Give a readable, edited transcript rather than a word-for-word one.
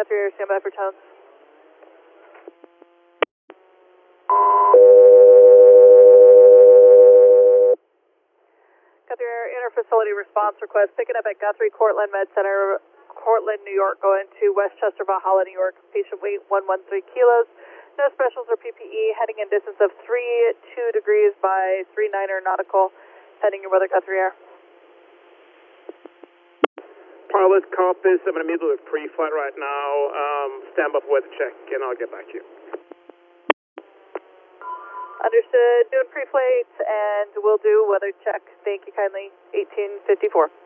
Guthrie Air, stand by for tones. Guthrie Air, inter-facility response request, picking up at Guthrie Cortland Med Center, Cortland, New York, going to Westchester, Valhalla, New York. Patient weight 113 kilos. No specials or PPE, heading in distance of 32 degrees by 39er nautical. Heading your weather, Guthrie Air. Pilot compass, I'm in the middle of pre-flight right now. Stand by for weather check and I'll get back to you. Understood, doing pre-flight and we'll do weather check. Thank you kindly, 1854.